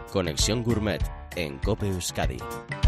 Conexión Gourmet en COPE Euskadi.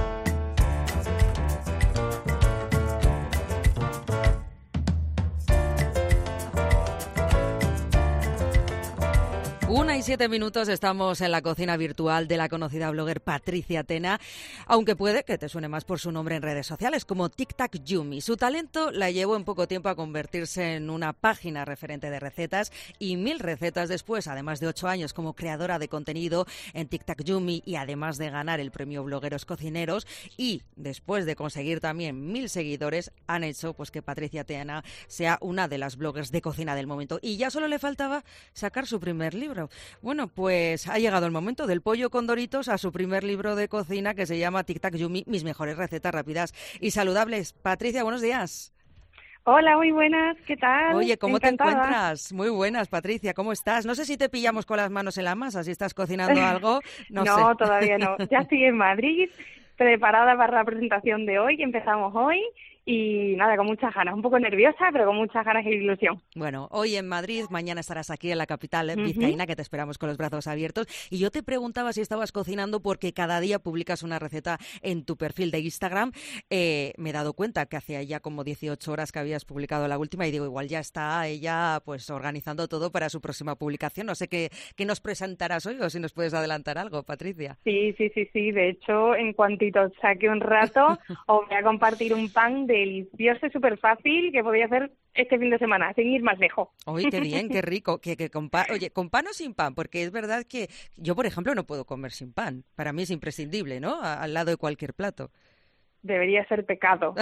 Una y 7 minutos, estamos en la cocina virtual de la conocida blogger Patricia Tena, aunque puede que te suene más por su nombre en redes sociales, como Tic Tac Yummy. Su talento la llevó en poco tiempo a convertirse en una página referente de recetas y 1000 recetas después, además de 8 años como creadora de contenido en Tic Tac Yummy y además de ganar el premio Blogueros Cocineros y después de conseguir también 1000 seguidores, han hecho pues que Patricia Tena sea una de las bloggers de cocina del momento. Y ya solo le faltaba sacar su primer libro. Bueno, pues ha llegado el momento del pollo con Doritos a su primer libro de cocina que se llama Tic Tac Yummy, mis mejores recetas rápidas y saludables. Patricia, buenos días. Hola, muy buenas, ¿qué tal? Oye, ¿cómo Encantada. te encuentras? Muy buenas, Patricia, ¿cómo estás? No sé si te pillamos con las manos en la masa, si estás cocinando algo, no sé. No, todavía no. Ya estoy en Madrid, preparada para la presentación de hoy, que empezamos hoy. Y nada, con muchas ganas, un poco nerviosa, pero con muchas ganas e ilusión. Bueno, hoy en Madrid, mañana estarás aquí en la capital vizcaína, que te esperamos con los brazos abiertos. Y yo te preguntaba si estabas cocinando porque cada día publicas una receta en tu perfil de Instagram. Me he dado cuenta que hacía ya como 18 horas que habías publicado la última y digo, igual ya está ella pues organizando todo para su próxima publicación. No sé qué nos presentarás hoy o si nos puedes adelantar algo, Patricia. Sí. De hecho, en cuantito saque un rato, os voy a compartir un pan delicioso y súper fácil que podía hacer este fin de semana, sin ir más lejos. Oye, qué bien, qué rico. Oye, ¿con pan o sin pan? Porque es verdad que yo, por ejemplo, no puedo comer sin pan. Para mí es imprescindible, ¿no? Al lado de cualquier plato. Debería ser pecado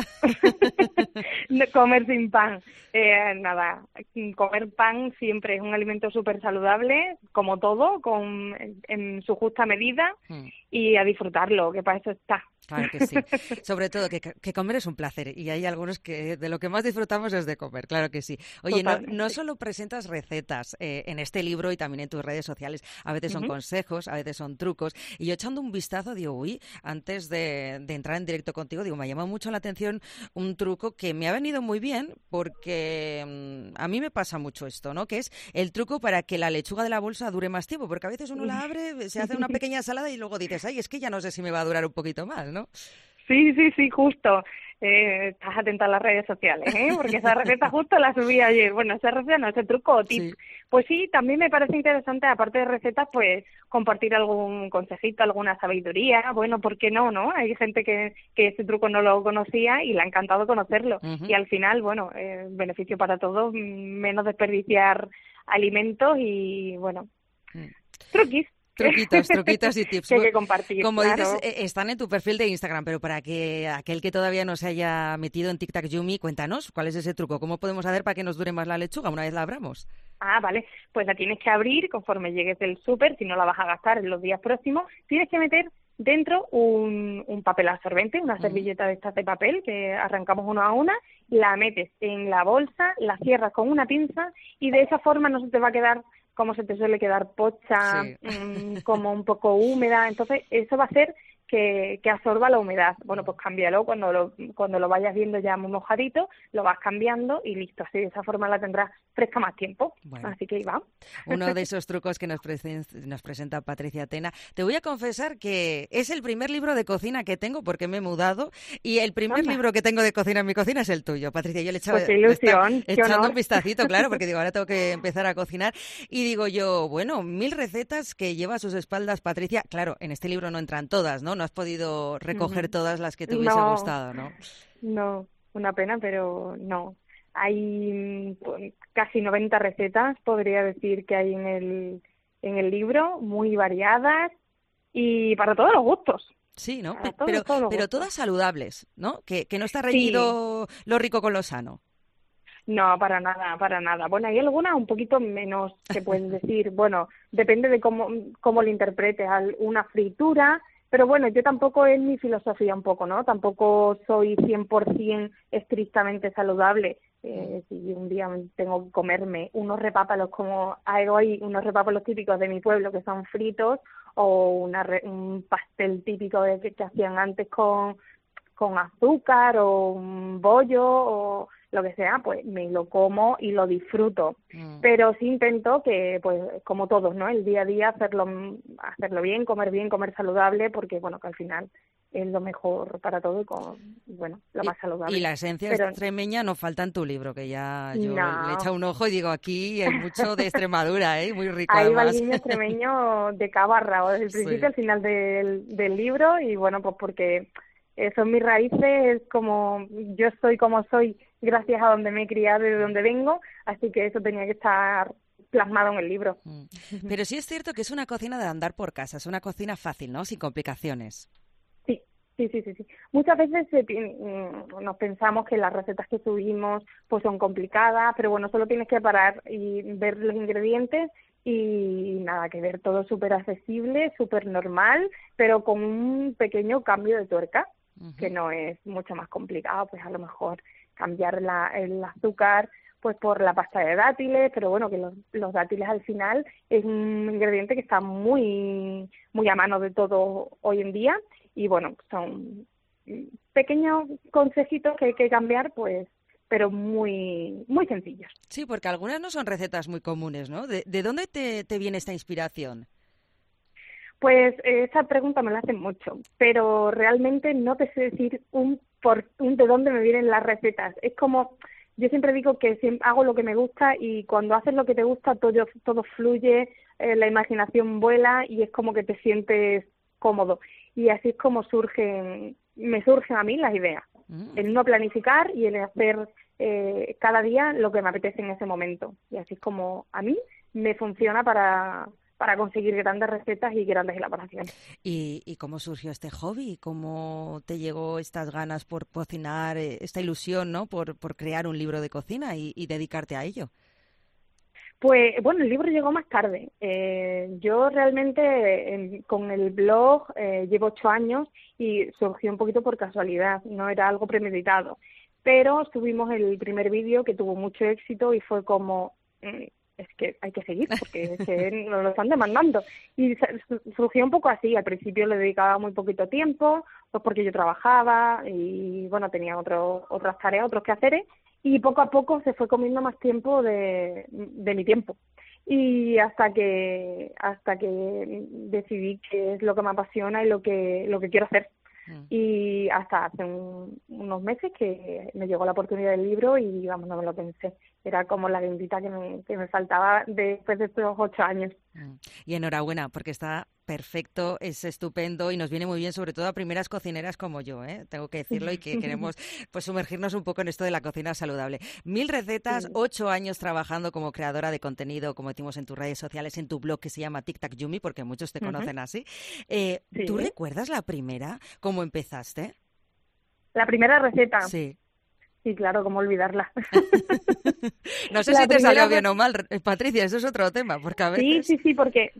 comer sin pan. Nada, comer pan siempre es un alimento súper saludable, como todo, en su justa medida, y a disfrutarlo, que para eso está. Claro que sí. Sobre todo que comer es un placer y hay algunos que de lo que más disfrutamos es de comer, claro que sí. Oye, no solo presentas recetas en este libro y también en tus redes sociales, a veces son consejos, a veces son trucos, y yo echando un vistazo digo, uy, antes de entrar en directo contigo, digo, me ha llamado mucho la atención un truco que me ha venido muy bien porque a mí me pasa mucho esto, ¿no? Que es el truco para que la lechuga de la bolsa dure más tiempo, porque a veces uno la abre, se hace una pequeña ensalada y luego dices, ay, es que ya no sé si me va a durar un poquito más, ¿no? Sí, justo. Estás atenta a las redes sociales, porque esa receta justo la subí ayer. Bueno, esa receta no, ese truco o tip. Sí. Pues sí, también me parece interesante, aparte de recetas, pues compartir algún consejito, alguna sabiduría. Bueno, ¿por qué no, no? Hay gente que ese truco no lo conocía y le ha encantado conocerlo. Y al final, bueno, beneficio para todos, menos desperdiciar alimentos y, bueno, truquis. Truquitos y tips. Que hay que compartir. Como claro. dices, están en tu perfil de Instagram, pero para que aquel que todavía no se haya metido en Tic Tac Yummy, cuéntanos, ¿cuál es ese truco? ¿Cómo podemos hacer para que nos dure más la lechuga una vez la abramos? Ah, vale. Pues la tienes que abrir conforme llegues del súper, si no la vas a gastar en los días próximos. Tienes que meter dentro un papel absorbente, una servilleta de estas de papel que arrancamos una a una, la metes en la bolsa, la cierras con una pinza y de esa forma no se te va a quedar como se te suele quedar pocha, como un poco húmeda. Entonces, eso va a hacer que absorba la humedad. Bueno, pues cámbialo cuando lo vayas viendo ya muy mojadito, lo vas cambiando y listo. Así de esa forma la tendrás fresca más tiempo. Bueno, así que ahí va. Uno de esos trucos que nos presenta Patricia Tena. Te voy a confesar que es el primer libro de cocina que tengo porque me he mudado y el primer libro que tengo de cocina en mi cocina es el tuyo, Patricia. Yo le echaba pues qué ilusión, echando un vistacito, claro, porque digo, ahora tengo que empezar a cocinar y digo yo, bueno, 1000 recetas que lleva a sus espaldas Patricia. Claro, en este libro no entran todas, ¿no? No has podido recoger todas las que te hubiese gustado, ¿no? No, una pena, pero no. Hay casi 90 recetas, podría decir, que hay en el libro, muy variadas y para todos los gustos. Sí, ¿no? Pero todas saludables, ¿no? Que no está reñido lo rico con lo sano. No, para nada, para nada. Bueno, hay algunas un poquito menos, que puedes decir, bueno, depende de cómo lo interpretes, una fritura, pero bueno, yo tampoco es mi filosofía un poco, ¿no? Tampoco soy 100% estrictamente saludable. Si un día tengo que comerme unos repápalos como hay hoy, unos repápalos típicos de mi pueblo que son fritos, o un pastel típico que hacían antes con azúcar, o un bollo, lo que sea, pues me lo como y lo disfruto. Pero sí intento que, pues como todos, ¿no? El día a día hacerlo bien, comer saludable, porque bueno, que al final es lo mejor para todo y bueno, lo más saludable. Y la esencia extremeña no falta en tu libro, que ya yo le he echado un ojo y digo, aquí hay mucho de Extremadura, ¿eh? Muy rico. Ahí además. va el guiño extremeño de cabo a rabo, desde el principio al final del libro, y bueno, pues porque son mis raíces, es como yo soy como soy gracias a donde me he criado y de donde vengo, así que eso tenía que estar plasmado en el libro. Pero sí es cierto que es una cocina de andar por casa, es una cocina fácil, ¿no? Sin complicaciones. Sí. Muchas veces nos pensamos que las recetas que subimos pues son complicadas, pero bueno, solo tienes que parar y ver los ingredientes y nada que ver, todo súper accesible, súper normal, pero con un pequeño cambio de tuerca, que no es mucho más complicado, pues a lo mejor cambiar el azúcar pues por la pasta de dátiles, pero bueno, que los dátiles al final es un ingrediente que está muy muy a mano de todo hoy en día, y bueno, son pequeños consejitos que hay que cambiar, pues, pero muy muy sencillos. Sí, porque algunas no son recetas muy comunes, ¿no? ¿De dónde te viene esta inspiración? Pues esa pregunta me la hacen mucho, pero realmente no te sé decir de dónde me vienen las recetas. Es como, yo siempre digo que siempre hago lo que me gusta, y cuando haces lo que te gusta todo fluye, la imaginación vuela y es como que te sientes cómodo. Y así es como me surgen a mí las ideas, en no planificar y en hacer cada día lo que me apetece en ese momento. Y así es como a mí me funciona para conseguir grandes recetas y grandes elaboraciones. ¿Y cómo surgió este hobby? ¿Cómo te llegó estas ganas por cocinar, esta ilusión, ¿no? por crear un libro de cocina y dedicarte a ello? Pues bueno, el libro llegó más tarde. Yo realmente con el blog llevo 8 años y surgió un poquito por casualidad, no era algo premeditado. Pero subimos el primer vídeo que tuvo mucho éxito y fue como, es que hay que seguir porque es que nos lo están demandando. Y surgió un poco así, al principio le dedicaba muy poquito tiempo, pues porque yo trabajaba y bueno, tenía otras tareas, otros quehaceres, y poco a poco se fue comiendo más tiempo de mi tiempo, y hasta que decidí que es lo que me apasiona y lo que quiero hacer. Y hasta hace unos meses que me llegó la oportunidad del libro y vamos, no me lo pensé, era como la guindita que me faltaba después de estos 8 años. Y enhorabuena, porque está perfecto, es estupendo y nos viene muy bien, sobre todo a primeras cocineras como yo, tengo que decirlo, y que queremos pues sumergirnos un poco en esto de la cocina saludable. 1000 recetas, sí. 8 años trabajando como creadora de contenido, como decimos en tus redes sociales, en tu blog que se llama TikTok Yumi, porque muchos te conocen así. Sí. ¿Tú recuerdas la primera? ¿Cómo empezaste? La primera receta. Sí. Sí, claro, cómo olvidarla. No sé si te salió bien o mal, Patricia, eso es otro tema, porque a veces... Sí, porque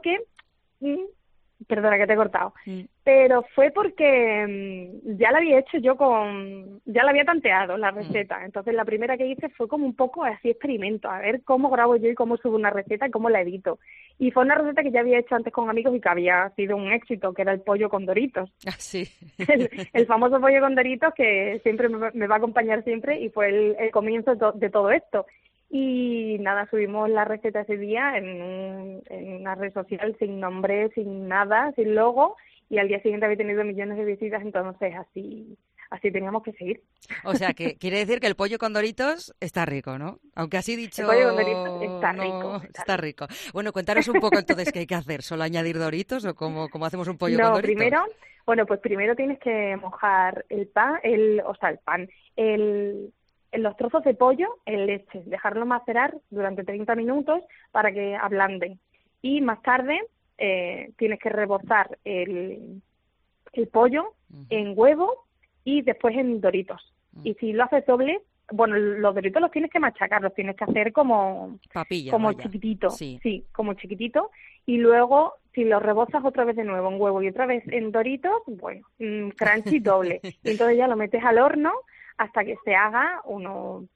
perdona que te he cortado, pero fue porque ya la había hecho ya la había tanteado la receta, entonces la primera que hice fue como un poco así experimento, a ver cómo grabo yo y cómo subo una receta y cómo la edito. Y fue una receta que ya había hecho antes con amigos y que había sido un éxito, que era el pollo con Doritos. Ah, sí. El famoso pollo con Doritos que siempre me va a acompañar siempre, y fue el comienzo de todo esto. Y nada, subimos la receta ese día en una red social sin nombre, sin nada, sin logo, y al día siguiente había tenido millones de visitas, entonces así teníamos que seguir. O sea, que quiere decir que el pollo con Doritos está rico, ¿no? Aunque así dicho... El pollo con Doritos está rico. Bueno, cuéntanos un poco entonces qué hay que hacer. ¿Solo añadir Doritos o cómo hacemos un pollo con Doritos? Primero tienes que mojar los trozos de pollo en leche, dejarlo macerar durante 30 minutos para que ablanden. Y más tarde tienes que rebozar el pollo en huevo y después en Doritos. Y si lo haces doble, bueno, los Doritos los tienes que machacar, los tienes que hacer como papilla, como vaya. Chiquitito. Sí, como chiquitito. Y luego, si los rebozas otra vez de nuevo en huevo y otra vez en Doritos, bueno, crunchy doble. Y entonces ya lo metes al horno hasta que se haga unos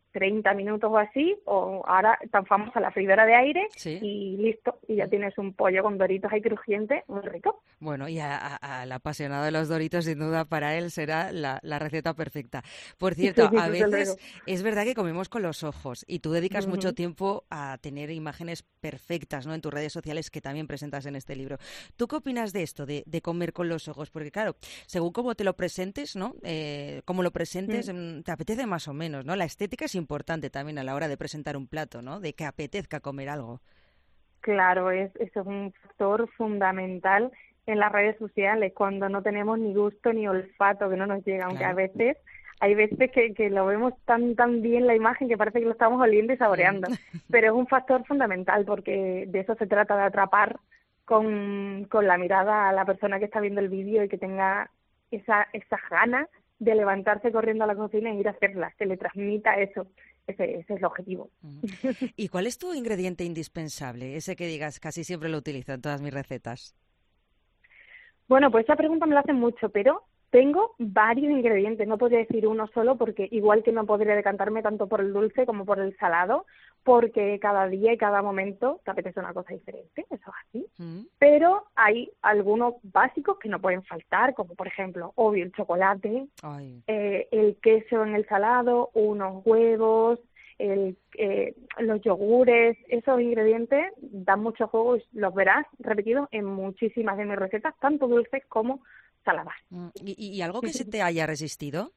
30 minutos o así, o ahora tan famosa la freidora de aire, Sí. y listo, y ya tienes un pollo con doritos ahí crujiente, muy rico. Bueno, y al apasionado de los Doritos, sin duda, para él será la receta perfecta. Por cierto, Sí, a desde veces luego. es verdad que comemos con los ojos y tú dedicas mucho Ujú. tiempo a tener imágenes perfectas, ¿no?, en tus redes sociales que también presentas en este libro. ¿Tú qué opinas de esto, de comer con los ojos? Porque claro, según cómo te lo presentes, ¿no? Cómo lo presentes, Mm. te apetece más o menos, ¿no? La estética es importante también a la hora de presentar un plato, ¿no? De que apetezca comer algo. Claro, eso es un factor fundamental en las redes sociales, cuando no tenemos ni gusto ni olfato, que no nos llega, aunque a Claro. veces hay veces que lo vemos tan bien la imagen que parece que lo estamos oliendo y Mm. saboreando, pero es un factor fundamental porque de eso se trata, de atrapar con la mirada a la persona que está viendo el vídeo y que tenga esa gana de levantarse corriendo a la cocina y ir a hacerla, que le transmita eso. Ese es el objetivo. Ujú. ¿Y cuál es tu ingrediente indispensable? Ese que digas, casi siempre lo utilizo en todas mis recetas. Bueno, pues esa pregunta me la hacen mucho, pero tengo varios ingredientes, no podría decir uno solo porque igual que no podría decantarme tanto por el dulce como por el salado, porque cada día y cada momento te apetece una cosa diferente, eso es así. Mm. Pero hay algunos básicos que no pueden faltar, como por ejemplo, obvio, el chocolate, Ay. el queso en el salado, unos huevos, los yogures, esos ingredientes dan mucho juego y los verás repetidos en muchísimas de mis recetas, tanto dulces como saladas. ¿Y algo que se te haya resistido?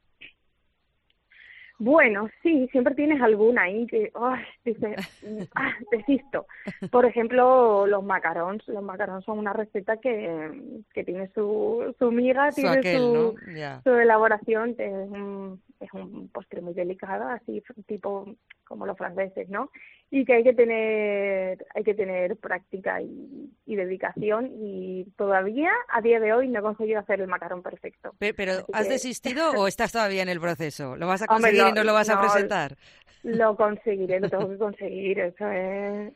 Bueno, sí, siempre tienes alguna ahí que dices, desisto. Por ejemplo, los macarons. Los macarons son una receta que tiene su miga, Su tiene aquel, ¿no? Ya. su elaboración. Es un postre muy delicado, así tipo como los franceses, ¿no? Y que hay que tener práctica y dedicación, y todavía a día de hoy no he conseguido hacer el macarón perfecto. ¿Pero Así has que desistido o estás todavía en el proceso? ¿Lo vas a hombre, conseguir y no lo vas a no, presentar? lo conseguiré, lo tengo que conseguir, eso es...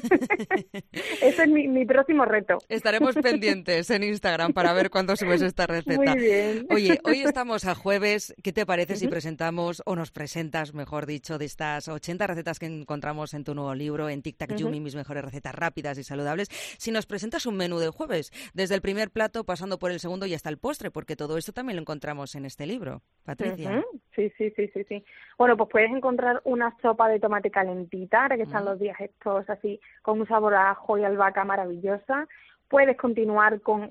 Ese es mi próximo reto. Estaremos pendientes en Instagram para ver cuándo subes esta Muy receta. bien. Oye, hoy estamos a jueves. ¿Qué te parece si Ujú. presentamos, o nos presentas, mejor dicho, de estas 80 recetas que encontramos en tu nuevo libro, en Tic Tac Ujú. Yumi, mis mejores recetas rápidas y saludables? Si nos presentas un menú de jueves, desde el primer plato, pasando por el segundo y hasta el postre, porque todo esto también lo encontramos en este libro. Patricia. Ujú. Sí. Bueno, pues puedes encontrar una sopa de tomate calentita, ahora que están Mm. los días estos así, con un sabor a ajo y albahaca maravillosa. Puedes continuar con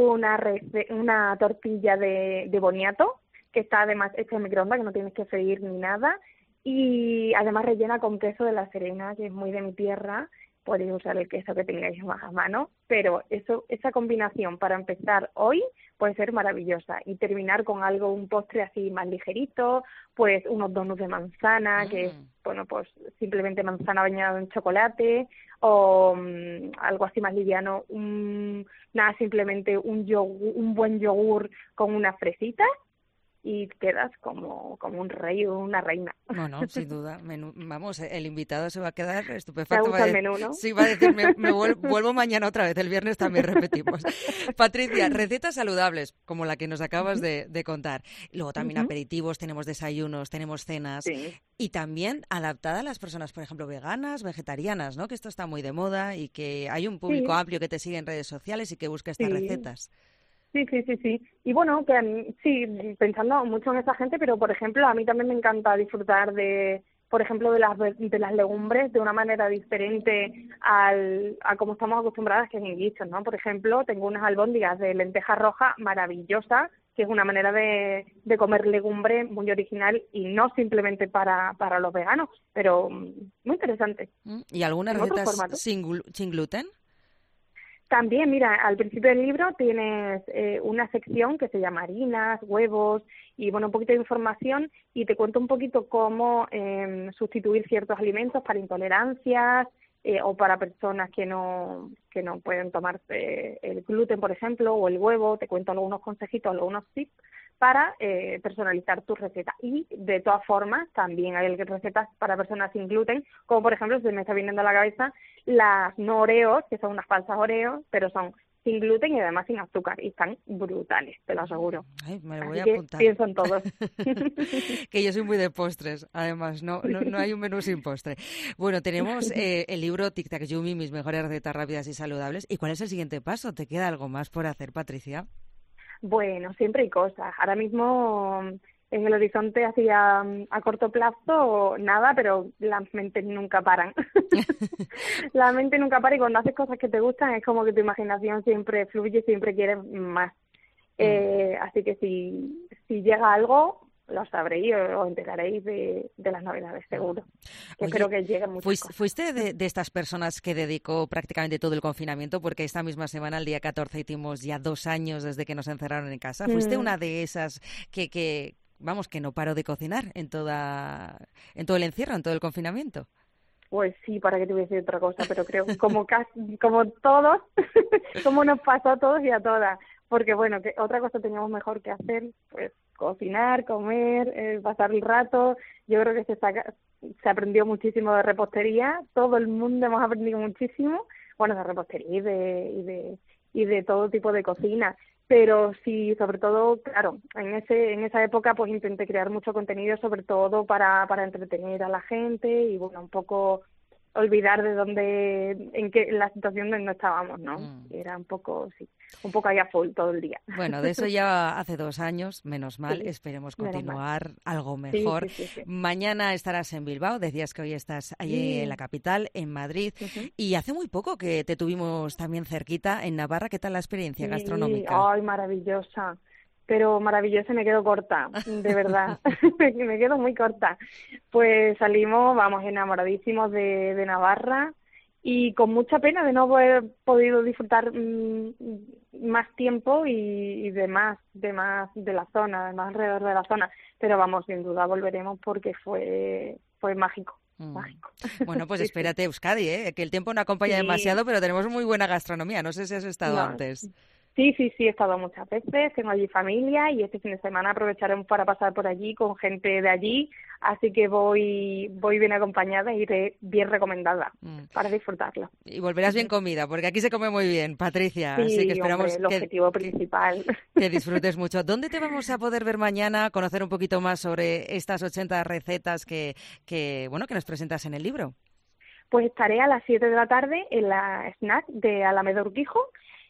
una tortilla de boniato, que está además hecha en microondas, que no tienes que freír ni nada, y además rellena con queso de La Serena, que es muy de mi tierra. Podéis usar el queso que tengáis más a mano, pero esa combinación para empezar hoy puede ser maravillosa, y terminar con algo, un postre así más ligerito, pues unos donuts de manzana, que es, Mm. bueno, pues simplemente manzana bañada en chocolate, o algo así más liviano, nada, simplemente un buen yogur con unas fresitas, y quedas como un rey o una reina. No, sin duda. Vamos, el invitado se va a quedar ¿Te estupefacto. gusta el menú, no? Sí, va a decir, vuelvo mañana otra vez. El viernes también repetimos. Patricia, recetas saludables, como la que nos acabas Ujú, de contar. Luego también ujú. aperitivos, tenemos desayunos, tenemos cenas. Sí. Y también adaptada a las personas, por ejemplo, veganas, vegetarianas, ¿no? Que esto está muy de moda y que hay un público Sí, amplio que te sigue en redes sociales y que busca estas sí, recetas. sí. Y bueno, que sí, pensando mucho en esa gente, pero por ejemplo, a mí también me encanta disfrutar por ejemplo, de las legumbres de una manera diferente a como estamos acostumbradas, que es en guisos, ¿no? Por ejemplo, tengo unas albóndigas de lenteja roja maravillosas, que es una manera de comer legumbre muy original y no simplemente para los veganos, pero muy interesante, ¿Y algunas en otro recetas formato. sin gluten? También, mira, al principio del libro tienes una sección que se llama harinas, huevos y, bueno, un poquito de información, y te cuento un poquito cómo sustituir ciertos alimentos para intolerancias, o para personas que no pueden tomarse el gluten, por ejemplo, o el huevo. Te cuento algunos consejitos, algunos tips para personalizar tu receta. Y de todas formas, también hay recetas para personas sin gluten, como por ejemplo, se me está viniendo a la cabeza las no Oreos, que son unas falsas Oreos, pero son sin gluten y además sin azúcar. Y están brutales, te lo aseguro. Ay, me lo voy Así a que apuntar. pienso en todos. Que yo soy muy de postres, además, no hay un menú sin postre. Bueno, tenemos el libro Tic Tac Yummy, mis mejores recetas rápidas y saludables. ¿Y cuál es el siguiente paso? ¿Te queda algo más por hacer, Patricia? Bueno, siempre hay cosas. Ahora mismo en el horizonte hacia a corto plazo nada, pero las mentes nunca paran. La mente nunca para y cuando haces cosas que te gustan es como que tu imaginación siempre fluye, siempre quieres más. Así que si llega algo, lo sabréis o os enteraréis de las novedades, seguro. Oye, espero que lleguen muchas cosas. ¿Fuiste de estas personas que dedicó prácticamente todo el confinamiento? Porque esta misma semana, el día 14, hicimos ya 2 años desde que nos encerraron en casa. ¿Fuiste una de esas que no paró de cocinar en todo el encierro, en todo el confinamiento? Pues sí, para que te hubiese otra cosa, pero creo que como todos, como nos pasó a todos y a todas. Porque bueno, que otra cosa teníamos mejor que hacer, pues cocinar, comer, pasar el rato. Yo creo que se aprendió muchísimo de repostería, todo el mundo hemos aprendido muchísimo, bueno, de repostería y de todo tipo de cocina. Pero sí, sobre todo, claro, en esa época pues intenté crear mucho contenido, sobre todo para entretener a la gente y bueno, un poco olvidar la situación donde no estábamos, ¿no? Era un poco ahí a full todo el día. Bueno, de eso ya hace 2 años, menos mal, sí, esperemos continuar algo mejor. Sí. Mañana estarás en Bilbao, decías que hoy estás allí en la capital, en Madrid, y hace muy poco que te tuvimos también cerquita en Navarra. ¿Qué tal la experiencia gastronómica? Ay, maravillosa. Pero maravillosa, me quedo corta, de verdad, me quedo muy corta. Pues salimos, vamos, enamoradísimos de Navarra y con mucha pena de no haber podido disfrutar más tiempo y de más de la zona, más alrededor de la zona. Pero vamos, sin duda volveremos porque fue mágico. Mágico. Bueno, pues espérate, Euskadi, que el tiempo no acompaña demasiado, pero tenemos muy buena gastronomía. No sé si has estado antes. Sí, he estado muchas veces, tengo allí familia y este fin de semana aprovecharemos para pasar por allí con gente de allí, así que voy bien acompañada e iré bien recomendada para disfrutarlo. Y volverás bien comida, porque aquí se come muy bien, Patricia, así que esperamos el objetivo principal. Que disfrutes mucho. ¿Dónde te vamos a poder ver mañana, conocer un poquito más sobre estas 80 recetas que nos presentas en el libro? Pues estaré a las 7 de la tarde en la snack de Alameda Urquijo.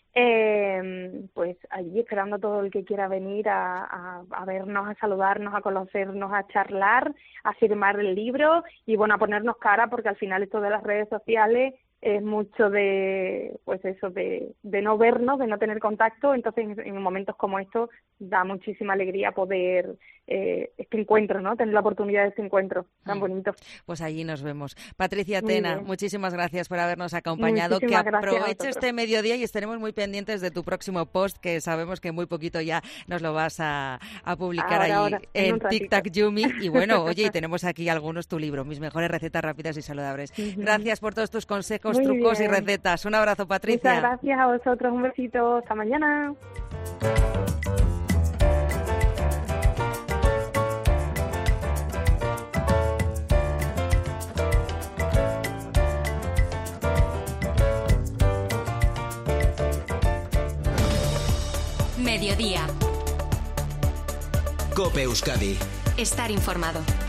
Pues allí esperando a todo el que quiera venir a vernos, a saludarnos, a conocernos, a charlar, a firmar el libro y bueno, a ponernos cara, porque al final esto de las redes sociales es mucho de no vernos, de no tener contacto. Entonces en momentos como estos da muchísima alegría poder este encuentro, ¿no? Tener la oportunidad de este encuentro tan bonito. Pues allí nos vemos. Patricia Tena, muchísimas gracias por habernos acompañado. Que aproveche este mediodía y estaremos muy pendientes de tu próximo post, que sabemos que muy poquito ya nos lo vas a publicar ahora, en Tic Tac Yummy. Y bueno, oye, tenemos aquí algunos, tu libro, Mis mejores recetas rápidas y saludables. Gracias por todos tus consejos, trucos y recetas. Un abrazo, Patricia. Muchas gracias a vosotros. Un besito. Hasta mañana. Mediodía. COPE Euskadi. Estar informado.